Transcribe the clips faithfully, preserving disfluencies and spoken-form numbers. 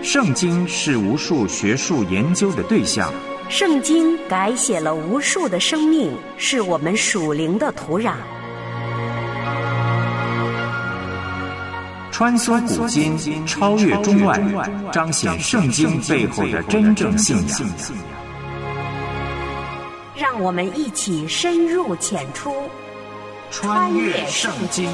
圣经是无数学术研究的对象， 圣经改写了无数的生命，是我们属灵的土壤。 穿梭古今，超越中外，彰显圣经背后的真正信仰。 让我们一起深入浅出， 穿越圣经。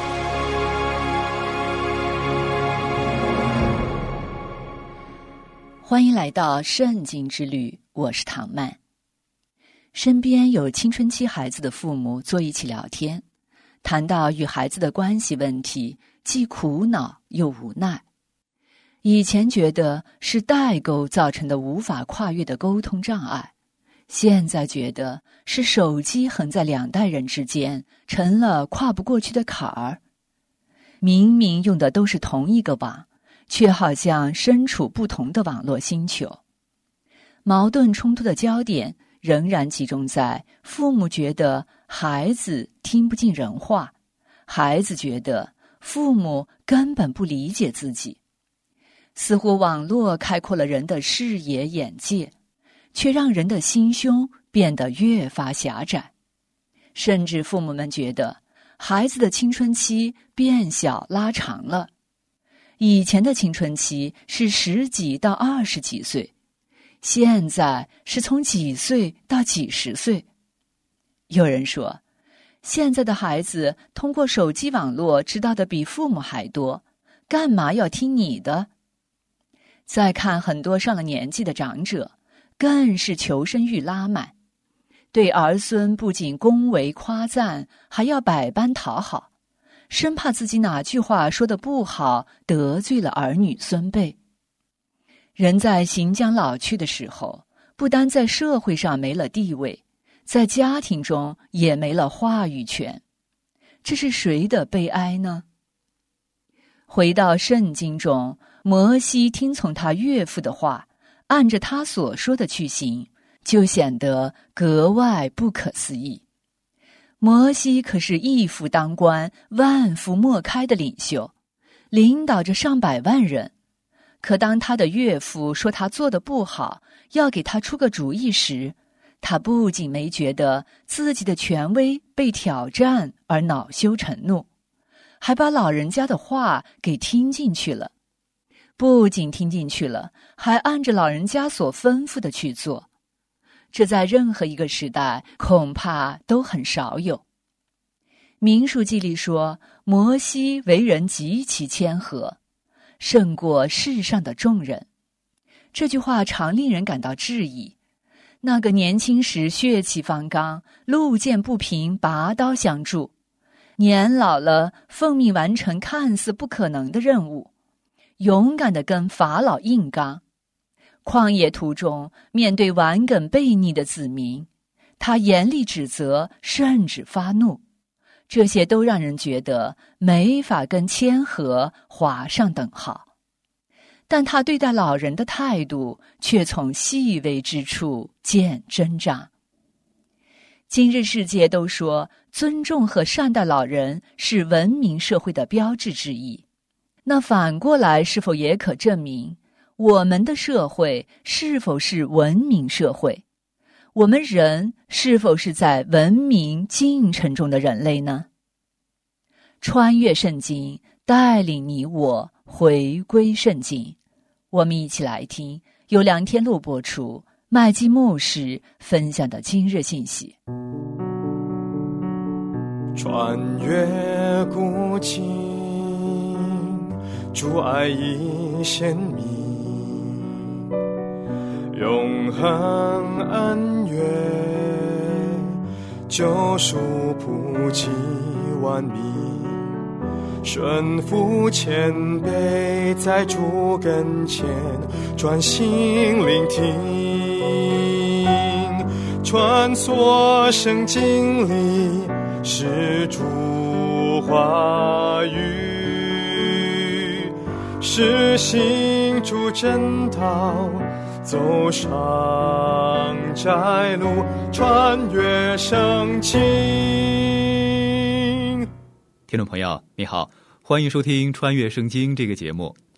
欢迎来到圣经之旅，我是唐曼。身边有青春期孩子的父母坐一起聊天，谈到与孩子的关系问题，既苦恼又无奈。以前觉得是代沟造成的无法跨越的沟通障碍，现在觉得是手机横在两代人之间，成了跨不过去的坎儿。明明用的都是同一个网，却好像身处不同的网络星球。矛盾冲突的焦点仍然集中在父母觉得孩子听不进人话，孩子觉得父母根本不理解自己。似乎网络开阔了人的视野眼界，却让人的心胸变得越发狭窄。甚至父母们觉得孩子的青春期变小拉长了。以前的青春期是十几到二十几岁，现在是从几岁到几十岁。有人说，现在的孩子通过手机网络知道的比父母还多，干嘛要听你的？再看很多上了年纪的长者，更是求生欲拉满，对儿孙不仅恭维夸赞，还要百般讨好，生怕自己哪句话说得不好，得罪了儿女孙辈。人在行将老去的时候，不单在社会上没了地位，在家庭中也没了话语权。这是谁的悲哀呢？回到圣经中，摩西听从他岳父的话，按着他所说的去行，就显得格外不可思议。摩西可是一夫当关，万夫莫开的领袖，领导着上百万人。可当他的岳父说他做得不好，要给他出个主意时，他不仅没觉得自己的权威被挑战而恼羞成怒，还把老人家的话给听进去了。不仅听进去了，还按着老人家所吩咐的去做。这在任何一个时代恐怕都很少有。民数记里说，摩西为人极其谦和，胜过世上的众人。这句话常令人感到质疑。那个年轻时血气方刚，路见不平拔刀相助，年老了奉命完成看似不可能的任务，勇敢地跟法老硬刚。旷野途中面对顽梗悖逆的子民，他严厉指责，甚至发怒，这些都让人觉得没法跟谦和划上等号。但他对待老人的态度却从细微之处见真章。今日世界都说尊重和善待老人是文明社会的标志之一，那反过来是否也可证明我们的社会是否是文明社会？我们人是否是在文明进程中的人类呢？穿越圣经，带领你我回归圣经。我们一起来听由梁天禄播出，麦基牧师分享的今日信息。 穿越古今，主爱已显明，永恒恩怨，救赎普及万民，顺服谦卑，在主跟前专心聆听，穿梭圣经里是主话语，是行主真道，走上窄路，穿越圣经。 听众朋友你好，欢迎收听穿越圣经这个节目。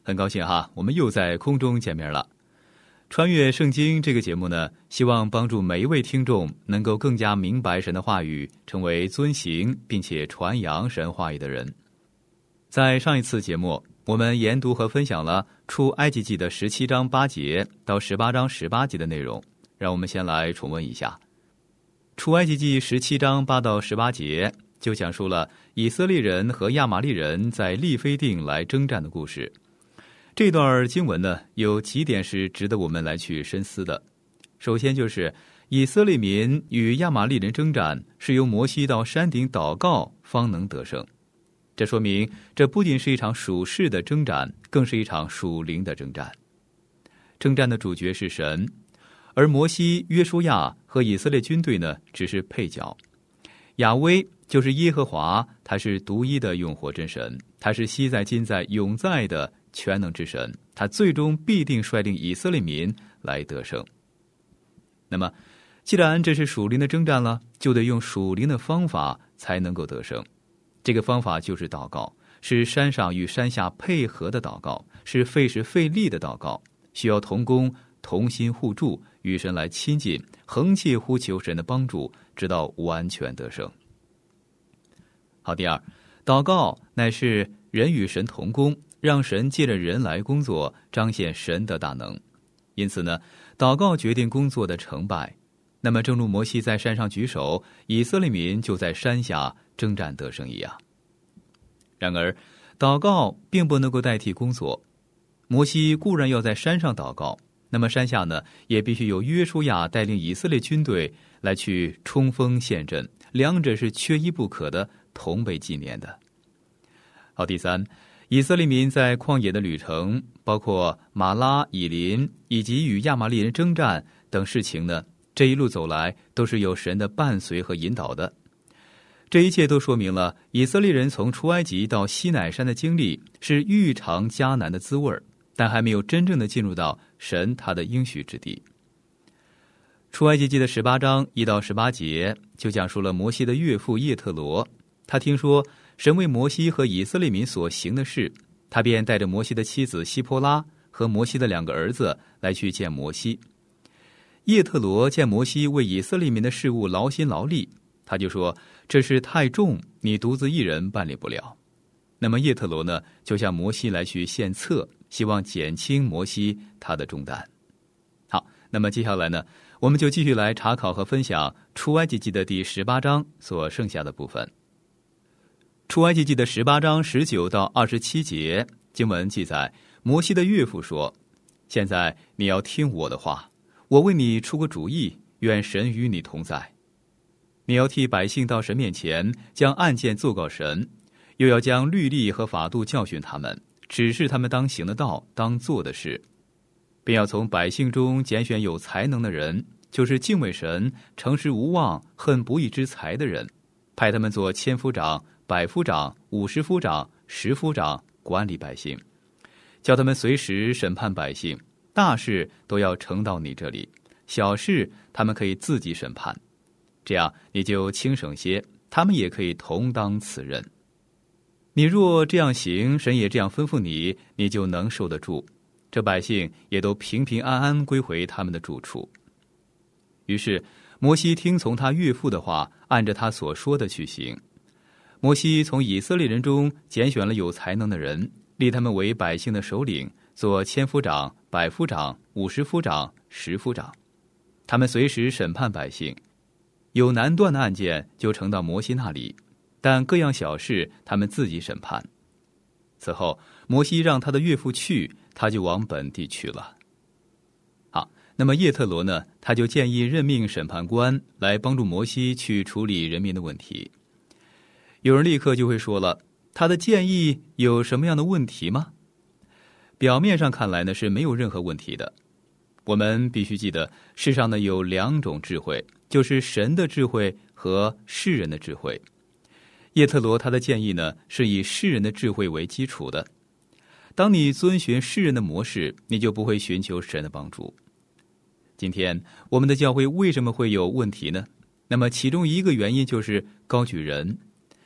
很高兴哈，我们又在空中见面了。穿越圣经这个节目呢，希望帮助每一位听众能够更加明白神的话语，成为遵行并且传扬神话语的人。在上一次节目，我们研读和分享了出埃及记的十七章八节到十八章十八节的内容，让我们先来重温一下。出埃及记十七章八到十八节就讲述了以色列人和亚玛力人在利非定来征战的故事。这段经文呢，有几点是值得我们来去深思的。首先就是以色列民与亚玛力人征战，是由摩西到山顶祷告方能得胜。这说明这不仅是一场属世的征战，更是一场属灵的征战。征战的主角是神，而摩西、约书亚和以色列军队呢，只是配角。亚威就是耶和华，他是独一的永活真神，他是昔在今在永在的全能之神，他最终必定率领以色列民来得胜。那么既然这是属灵的征战了，就得用属灵的方法才能够得胜。这个方法就是祷告，是山上与山下配合的祷告，是费时费力的祷告，需要同工同心互助，与神来亲近，横切呼求神的帮助，直到完全得胜。好，第二，祷告乃是人与神同工，让神借着人来工作，彰显神的大能。因此呢，祷告决定工作的成败。那么正如摩西在山上举手，以色列民就在山下征战得胜一样。然而祷告并不能够代替工作。摩西固然要在山上祷告，那么山下呢，也必须有约书亚带领以色列军队来去冲锋陷阵，两者是缺一不可的，同被纪念的。好，第三，以色列民在旷野的旅程，包括马拉、以琳以及与亚玛力人征战等事情呢，这一路走来都是有神的伴随和引导的。这一切都说明了以色列人从出埃及到西乃山的经历是欲尝迦南的滋味，但还没有真正的进入到神他的应许之地。出埃及记的十八章一到十八节就讲述了摩西的岳父叶特罗，他听说神为摩西和以色列民所行的事，他便带着摩西的妻子希波拉和摩西的两个儿子来去见摩西。叶特罗见摩西为以色列民的事务劳心劳力，他就说，这事太重，你独自一人办理不了。那么叶特罗呢，就向摩西来去献策，希望减轻摩西他的重担。好，那么接下来呢，我们就继续来查考和分享出埃及记的第十八章所剩下的部分。出埃及记的十八章十九到二十七节经文记载，摩西的岳父说，现在你要听我的话，我为你出个主意，愿神与你同在。你要替百姓到神面前，将案件奏告神，又要将律例和法度教训他们，指示他们当行的道，当做的事，并要从百姓中拣选有才能的人，就是敬畏神、诚实无妄、恨不义之财的人，派他们做千夫长、百夫长、五十夫长、十夫长，管理百姓，叫他们随时审判百姓，大事都要呈到你这里，小事他们可以自己审判，这样你就轻省些，他们也可以同当此任。你若这样行，神也这样吩咐你，你就能受得住，这百姓也都平平安安归回他们的住处。于是摩西听从他岳父的话，按着他所说的去行。摩西从以色列人中拣选了有才能的人，立他们为百姓的首领，做千夫长、百夫长、五十夫长、十夫长，他们随时审判百姓。有难断的案件就呈到摩西那里，但各样小事他们自己审判。此后摩西让他的岳父去，他就往本地去了。好，那么叶特罗呢，他就建议任命审判官来帮助摩西去处理人民的问题。有人立刻就会说了，他的建议有什么样的问题吗？表面上看来呢，是没有任何问题的。我们必须记得，世上呢有两种智慧，就是神的智慧和世人的智慧。叶特罗他的建议呢，是以世人的智慧为基础的。当你遵循世人的模式，你就不会寻求神的帮助。今天我们的教会为什么会有问题呢？那么其中一个原因就是高举人。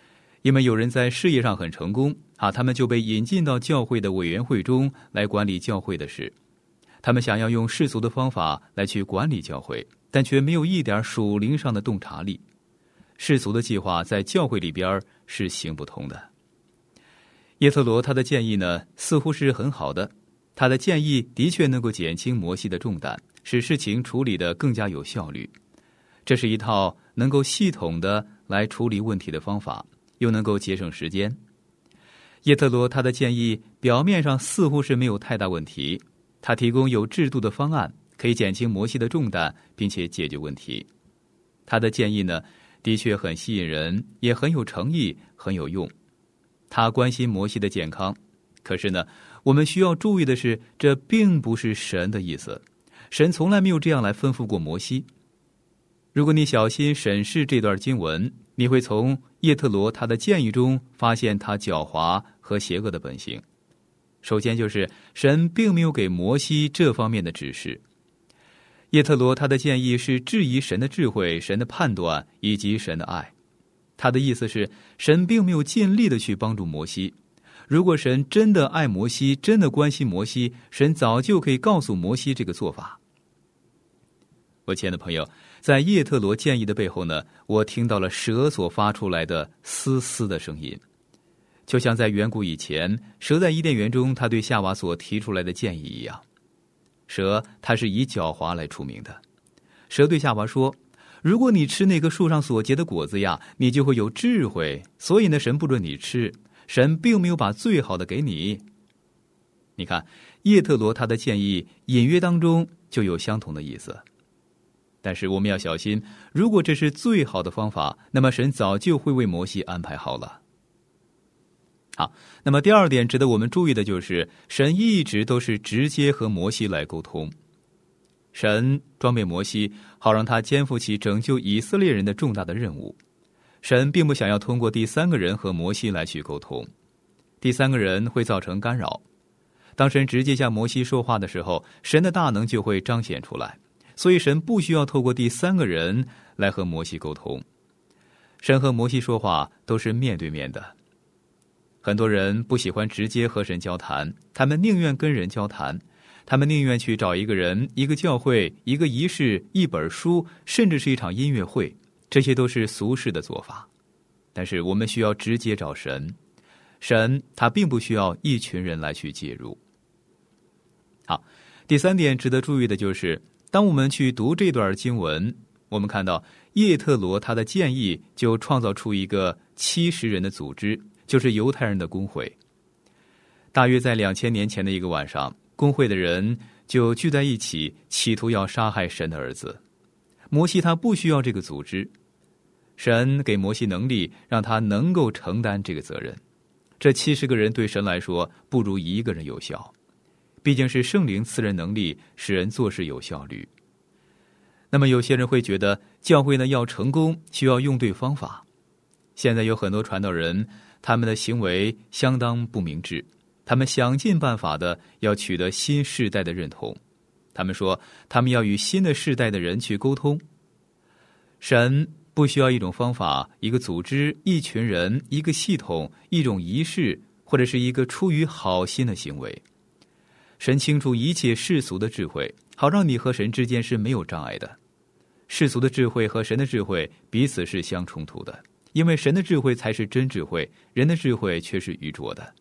因为有人在事业上很成功啊，他们就被引进到教会的委员会中来管理教会的事。他们想要用世俗的方法来去管理教会，但却没有一点属灵上的洞察力。世俗的计划在教会里边是行不通的。叶特罗他的建议呢，似乎是很好的，他的建议的确能够减轻摩西的重担，使事情处理得更加有效率。这是一套能够系统的来处理问题的方法，又能够节省时间。叶特罗他的建议表面上似乎是没有太大问题，他提供有制度的方案，可以减轻摩西的重担，并且解决问题。他的建议呢，的确很吸引人，也很有诚意，很有用。他关心摩西的健康，可是呢，我们需要注意的是，这并不是神的意思。神从来没有这样来吩咐过摩西。如果你小心审视这段经文，你会从叶特罗他的建议中发现他狡猾和邪恶的本性。首先就是神并没有给摩西这方面的指示。叶特罗他的建议是质疑神的智慧、神的判断以及神的爱。他的意思是，神并没有尽力的去帮助摩西。如果神真的爱摩西，真的关心摩西，神早就可以告诉摩西这个做法。我亲爱的朋友，在叶特罗建议的背后呢，我听到了蛇所发出来的嘶嘶的声音，就像在远古以前，蛇在伊甸园中他对夏娃所提出来的建议一样。蛇它是以狡猾来出名的。蛇对夏娃说，如果你吃那棵树上所结的果子呀，你就会有智慧，所以呢，神不准你吃，神并没有把最好的给你。你看，叶特罗他的建议隐约当中就有相同的意思。但是我们要小心，如果这是最好的方法，那么神早就会为摩西安排好了。好，那么第二点值得我们注意的就是，神一直都是直接和摩西来沟通。神装备摩西，好让他肩负起拯救以色列人的重大的任务。神并不想要通过第三个人和摩西来去沟通，第三个人会造成干扰。当神直接向摩西说话的时候，神的大能就会彰显出来。所以神不需要透过第三个人来和摩西沟通，神和摩西说话都是面对面的。很多人不喜欢直接和神交谈，他们宁愿跟人交谈，他们宁愿去找一个人、一个教会、一个仪式、一本书，甚至是一场音乐会，这些都是俗世的做法。但是我们需要直接找神，神他并不需要一群人来去介入。好，第三点值得注意的就是，当我们去读这段经文，我们看到叶特罗他的建议就创造出一个七十人的组织，就是犹太人的公会。大约在两千年前的一个晚上，公会的人就聚在一起，企图要杀害神的儿子。摩西他不需要这个组织，神给摩西能力，让他能够承担这个责任。这七十个人对神来说不如一个人有效，毕竟是圣灵赐人能力，使人做事有效率。那么有些人会觉得，教会呢要成功，需要用对方法。现在有很多传道人，他们的行为相当不明智，他们想尽办法的要取得新世代的认同。他们说，他们要与新的世代的人去沟通。神不需要一种方法、一个组织、一群人、一个系统、一种仪式，或者是一个出于好心的行为。神清楚一切世俗的智慧，好让你和神之间是没有障碍的。世俗的智慧和神的智慧彼此是相冲突的，因为神的智慧才是真智慧，人的智慧却是愚拙的。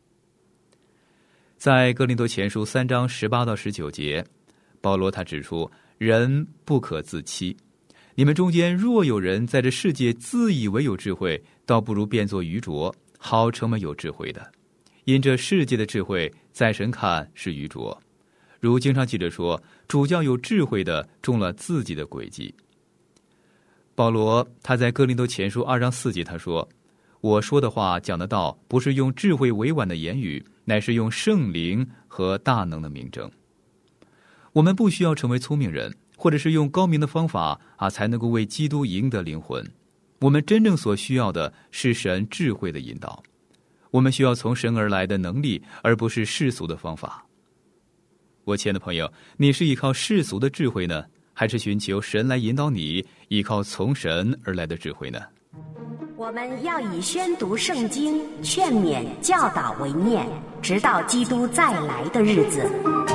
在哥林多前书三章十八到十九节，保罗他指出，人不可自欺。你们中间若有人在这世界自以为有智慧，倒不如变作愚拙，好成为有智慧的。因这世界的智慧在神看是愚拙，如经常记着说，主教有智慧的中了自己的诡计。保罗他在哥林多前书二章四节他说，我说的话讲的道，不是用智慧委婉的言语，乃是用圣灵和大能的明证。我们不需要成为聪明人，或者是用高明的方法啊，才能够为基督赢得灵魂。我们真正所需要的是神智慧的引导。我们需要从神而来的能力，而不是世俗的方法。我亲爱的朋友，你是依靠世俗的智慧呢，还是寻求神来引导你，依靠从神而来的智慧呢？ 我我们要以宣读圣经、劝勉、教导为念，直到基督再来的日子。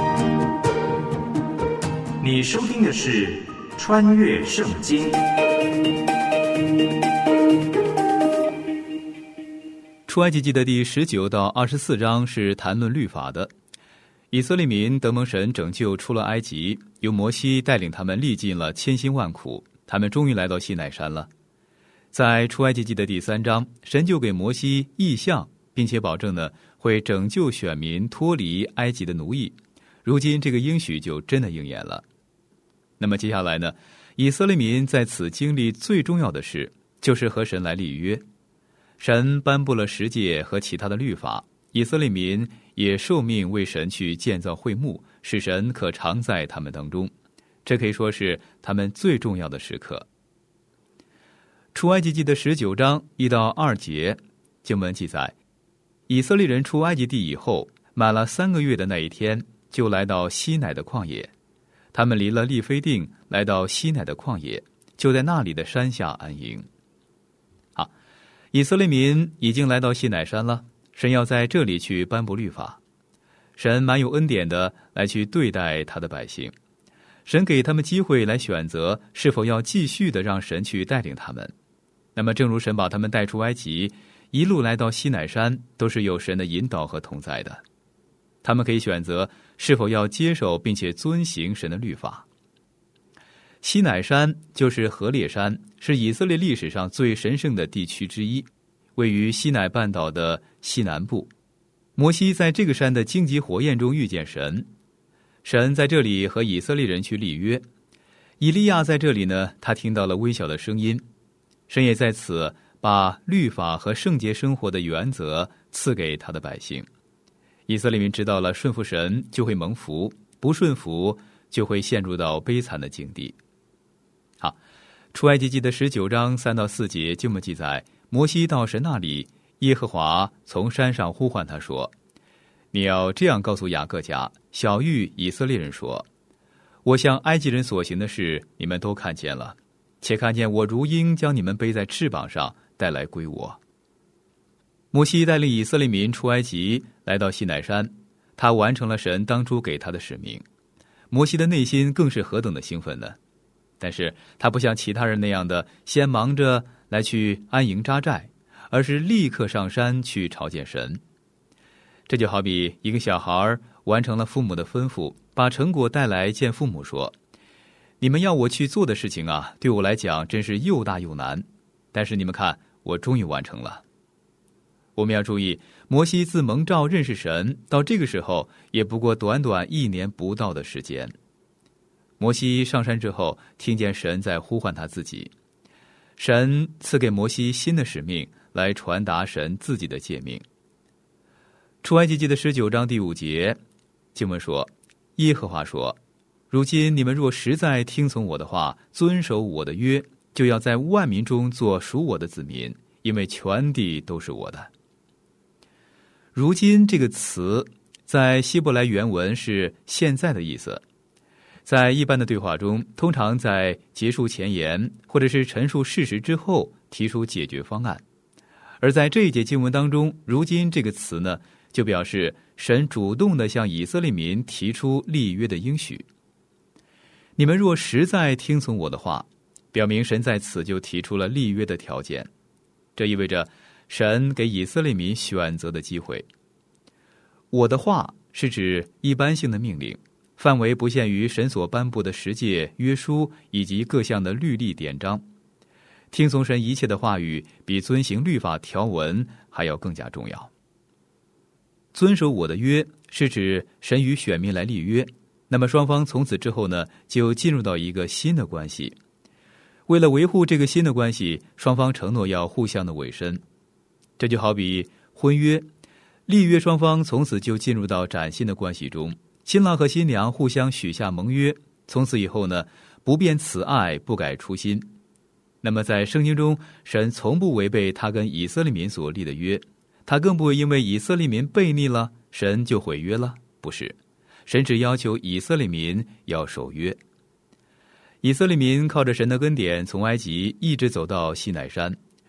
你收听的是《穿越圣经》。 出埃及记的第十九到二十四章是谈论律法的。以色列民得蒙神拯救出了埃及，由摩西带领他们历尽了千辛万苦，他们终于来到西乃山了。在出埃及记的第三章，神就给摩西异象，并且保证呢会拯救选民脱离埃及的奴役。如今这个应许就真的应验了。那么接下来呢，以色列民在此经历最重要的事，就是和神来立约。神颁布了十诫和其他的律法，以色列民也受命为神去建造会幕，使神可常在他们当中。这可以说是他们最重要的时刻。出埃及记的十九章一到二节，经文记载，以色列人出埃及地以后，满了三个月的那一天，就来到西乃的旷野。他们离了利非定，来到西乃的旷野，就在那里的山下安营。好，以色列民已经来到西乃山了，神要在这里去颁布律法。神蛮有恩典的来去对待他的百姓，神给他们机会来选择是否要继续的让神去带领他们。那么正如神把他们带出埃及，一路来到西乃山，都是有神的引导和同在的。他们可以选择是否要接受并且遵行神的律法。西乃山就是何烈山，是以色列历史上最神圣的地区之一，位于西乃半岛的西南部。摩西在这个山的荆棘火焰中遇见神，神在这里和以色列人去立约。以利亚在这里呢，他听到了微小的声音，神也在此把律法和圣洁生活的原则赐给他的百姓。以色列民知道了顺服神就会蒙福，不顺服就会陷入到悲惨的境地。好，出埃及记的十九章三到四节经文记载，摩西到神那里，耶和华从山上呼唤他说，你要这样告诉雅各家、小谕以色列人说，我向埃及人所行的事你们都看见了，且看见我如鹰将你们背在翅膀上带来归我。摩西带领以色列民出埃及，来到西乃山，他完成了神当初给他的使命。摩西的内心更是何等的兴奋呢？但是他不像其他人那样的先忙着来去安营扎寨，而是立刻上山去朝见神。这就好比一个小孩完成了父母的吩咐，把成果带来见父母说，你们要我去做的事情啊，对我来讲真是又大又难，但是你们看，我终于完成了。我们要注意，摩西自蒙召认识神到这个时候，也不过短短一年不到的时间。摩西上山之后，听见神在呼唤他自己，神赐给摩西新的使命，来传达神自己的诫命。出埃及记的十九章第五节经文说，耶和华说，如今你们若实在听从我的话，遵守我的约，就要在万民中做属我的子民，因为全地都是我的。如今这个词在希伯来原文是现在的意思。在一般的对话中，通常在结束前言或者是陈述事实之后提出解决方案。而在这一节经文当中，如今这个词呢，就表示神主动地向以色列民提出立约的应许。你们若实在听从我的话，表明神在此就提出了立约的条件。这意味着神给以色列民选择的机会。我的话是指一般性的命令，范围不限于神所颁布的十诫、约书以及各项的律例典章。听从神一切的话语，比遵行律法条文还要更加重要。遵守我的约是指神与选民来立约，那么双方从此之后呢，就进入到一个新的关系。为了维护这个新的关系，双方承诺要互相的委身。这就好比婚约，立约双方从此就进入到崭新的关系中，新郎和新娘互相许下盟约，从此以后呢，不变此爱，不改初心。那么在圣经中，神从不违背他跟以色列民所立的约，他更不会因为以色列民悖逆了，神就毁约了，不是，神只要求以色列民要守约。以色列民靠着神的恩典，从埃及一直走到西乃山，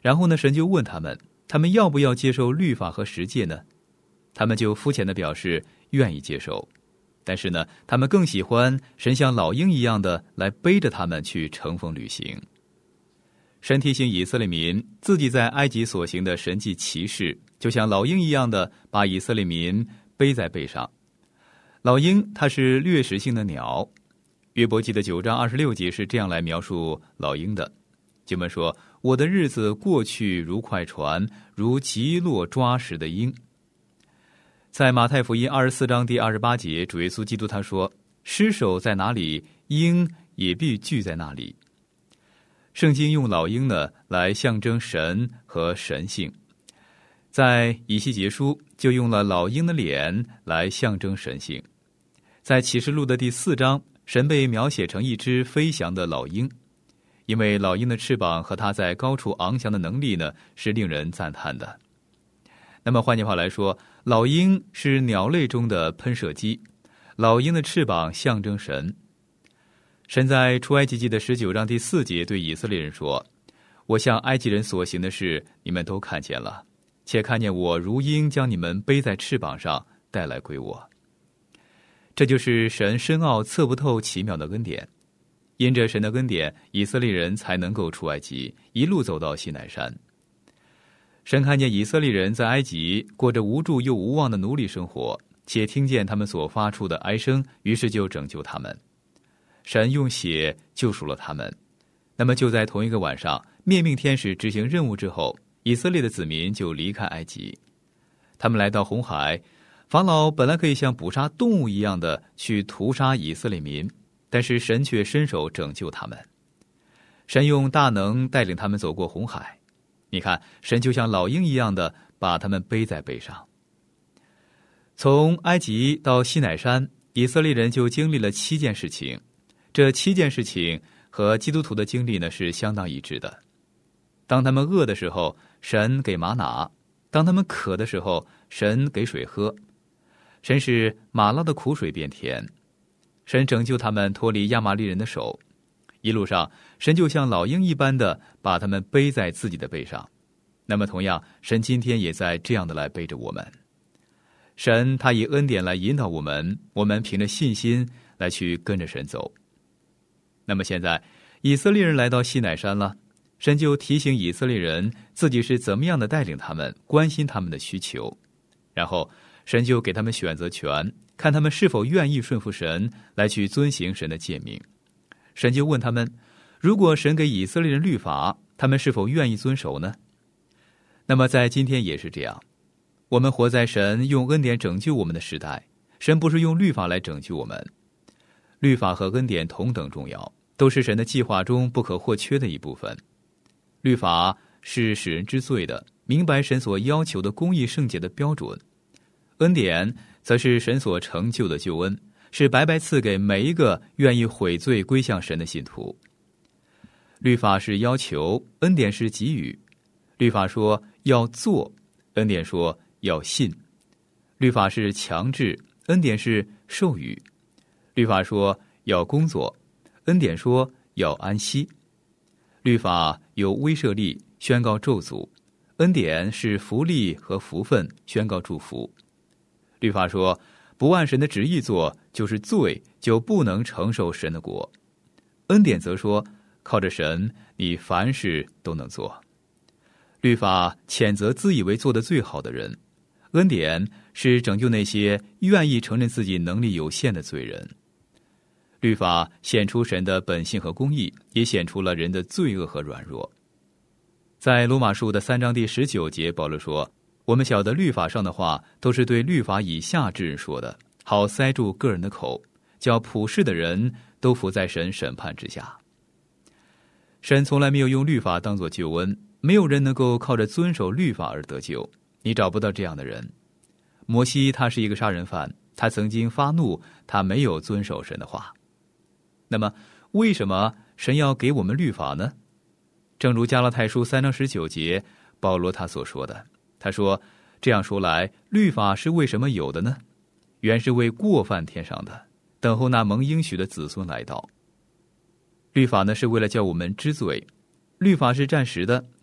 然后呢，神就问他们，他们要不要接受律法和十诫呢？他们就肤浅地表示愿意接受，但是呢，他们更喜欢神像老鹰一样的来背着他们去乘风旅行。神提醒以色列民，自己在埃及所行的神迹奇事，就像老鹰一样的把以色列民背在背上。老鹰它是掠食性的鸟，约伯记的九章二十六节是这样来描述老鹰的。经文说，我的日子过去如快船，如急落抓食的鹰。在马太福音二十四章第二十八节，主耶稣基督他说，尸首在哪里，鹰也必聚在那里。圣经用老鹰呢来象征神和神性，在以西结书就用了老鹰的脸来象征神性。在启示录的第四章，神被描写成一只飞翔的老鹰，因为老鹰的翅膀和它在高处翱翔的能力呢是令人赞叹的。那么换句话来说，老鹰是鸟类中的喷射机，老鹰的翅膀象征神。神在出埃及记的十九章第四节对以色列人说，我向埃及人所行的事你们都看见了，且看见我如鹰将你们背在翅膀上带来归我。这就是神深奥测不透奇妙的恩典，因着神的恩典，以色列人才能够出埃及，一路走到西乃山。神看见以色列人在埃及过着无助又无望的奴隶生活，且听见他们所发出的哀声，于是就拯救他们。神用血救赎了他们。那么就在同一个晚上，灭命天使执行任务之后，以色列的子民就离开埃及。他们来到红海，法老本来可以像捕杀动物一样的去屠杀以色列民，但是神却伸手拯救他们。神用大能带领他们走过红海，你看，神就像老鹰一样的把他们背在背上。从埃及到西乃山，以色列人就经历了七件事情，这七件事情和基督徒的经历呢是相当一致的。当他们饿的时候，神给玛拿；当他们渴的时候，神给水喝。神使玛拉的苦水变甜，神拯救他们脱离亚玛力人的手。一路上，神就像老鹰一般的把他们背在自己的背上。那么同样，神今天也在这样的来背着我们。神他以恩典来引导我们，我们凭着信心来去跟着神走。那么现在，以色列人来到西乃山了，神就提醒以色列人自己是怎么样的带领他们，关心他们的需求。然后神就给他们选择权，看他们是否愿意顺服神，来去遵行神的诫命。神就问他们，如果神给以色列人律法，他们是否愿意遵守呢？那么在今天也是这样，我们活在神用恩典拯救我们的时代，神不是用律法来拯救我们。律法和恩典同等重要，都是神的计划中不可或缺的一部分。律法是使人知罪的，明白神所要求的公义圣洁的标准。恩典则是神所成就的救恩，是白白赐给每一个愿意悔罪归向神的信徒。律法是要求，恩典是给予。律法说要做，恩典说要信。律法是强制，恩典是授予。律法说要工作，恩典说要安息。律法有威慑力，宣告咒诅；恩典是福利和福分，宣告祝福。律法说不按神的旨意做就是罪，就不能承受神的国。恩典则说靠着神，你凡事都能做。律法谴责自以为做得最好的人，恩典是拯救那些愿意承认自己能力有限的罪人。律法显出神的本性和公义，也显出了人的罪恶和软弱。在罗马书的三章第十九节，保罗说，我们晓得律法上的话都是对律法以下之人说的，好塞住个人的口，叫普世的人都伏在神审判之下。神从来没有用律法当作救恩，没有人能够靠着遵守律法而得救，你找不到这样的人。摩西他是一个杀人犯，他曾经发怒，他没有遵守神的话。那么为什么神要给我们律法呢？正如加拉太书三章十九节保罗他所说的，他说，这样说来，律法是为什么有的呢？原是为过犯添上的，等候那蒙应许的子孙来到。律法呢是为了叫我们知罪，律法是暂时的，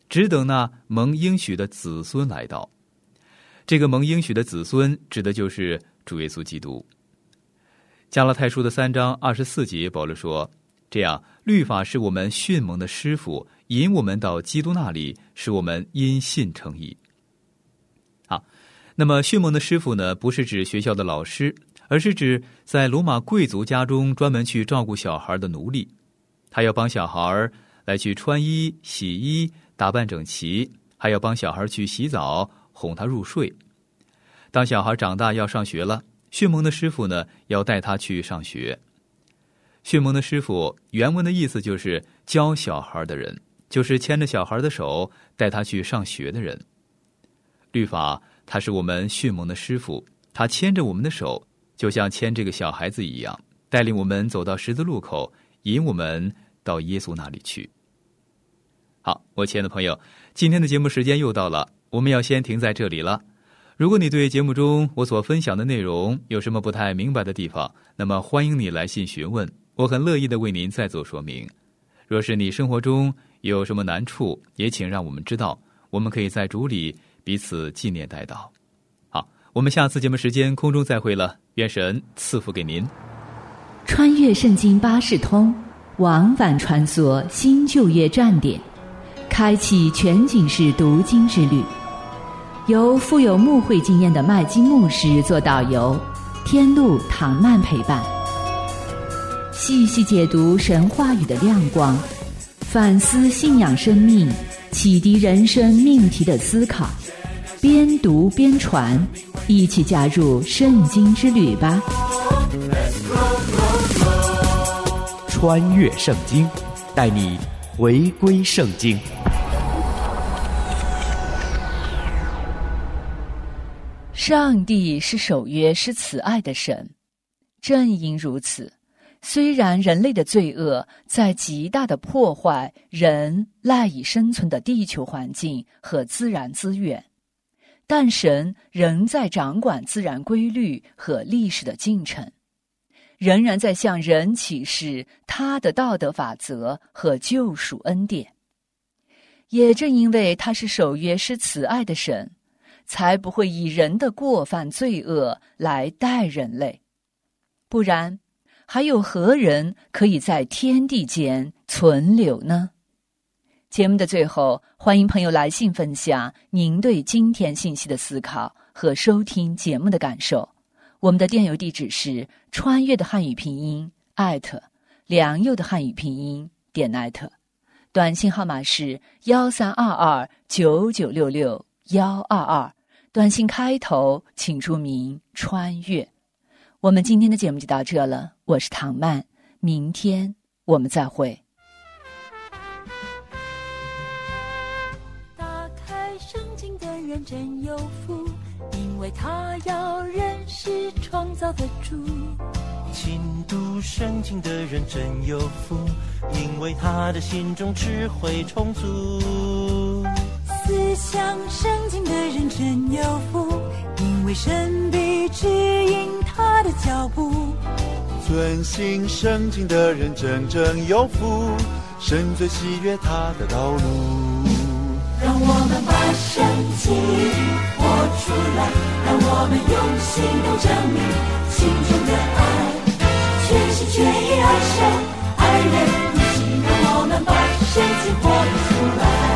只等那蒙应许的子孙来到。这个蒙应许的子孙指的就是主耶稣基督。加拉太书的三章二十四节，保罗说，这样律法是我们训蒙的师傅，引我们到基督那里，使我们因信称义。好，那么训蒙的师傅呢，不是指学校的老师，而是指在罗马贵族家中专门去照顾小孩的奴隶。他要帮小孩来去穿衣、洗衣、打扮整齐，还要帮小孩去洗澡，哄他入睡。当小孩长大要上学了，训蒙的师傅呢，要带他去上学。训蒙的师傅原文的意思就是教小孩的人，就是牵着小孩的手带他去上学的人。律法他是我们训蒙的师傅，他牵着我们的手，就像牵这个小孩子一样，带领我们走到十字路口，引我们到耶稣那里去。好，我亲爱的朋友，今天的节目时间又到了，我们要先停在这里了。如果你对节目中我所分享的内容有什么不太明白的地方，那么欢迎你来信询问，我很乐意的为您再做说明。若是你生活中有什么难处，也请让我们知道，我们可以在主里彼此纪念代祷。好，我们下次节目时间空中再会了，愿神赐福给您。 穿越圣经巴士通，往返穿梭新旧约站点，开启全景式读经之旅。由富有牧会经验的麦基牧师做导游，天路唐曼陪伴，细细解读神话语的亮光，反思信仰生命，启迪人生命题的思考，边读边传，一起加入圣经之旅吧。 穿越圣经，带你回归圣经。 上帝是守约是慈爱的神，正因如此，虽然人类的罪恶在极大的破坏人赖以生存的地球环境和自然资源，但神仍在掌管自然规律和历史的进程，仍然在向人启示他的道德法则和救赎恩典。也正因为他是守约是慈爱的神，才不会以人的过犯罪恶来待人类，不然还有何人可以在天地间存留呢？节目的最后，欢迎朋友来信分享您对今天信息的思考和收听节目的感受。我们的电邮地址是穿越的汉语拼音艾特良佑的汉语拼音点艾特，短信号码是幺三二二九九六六幺二二，短信开头请注明穿越。我们今天的节目就到这了，我是唐曼，明天我们再会。 打开圣经的人真有福，因为他要认识创造的主。 勤读圣经的人真有福，因为他的心中智慧充足。 思想圣经的人真有福，因为神必指引他的脚步。 遵行圣经的人真正有福，神最喜悦他的道路。 让我们把圣经活出来，让我们用行动证明心中的爱，全心全意爱神爱人如己。让我们把圣经活出来。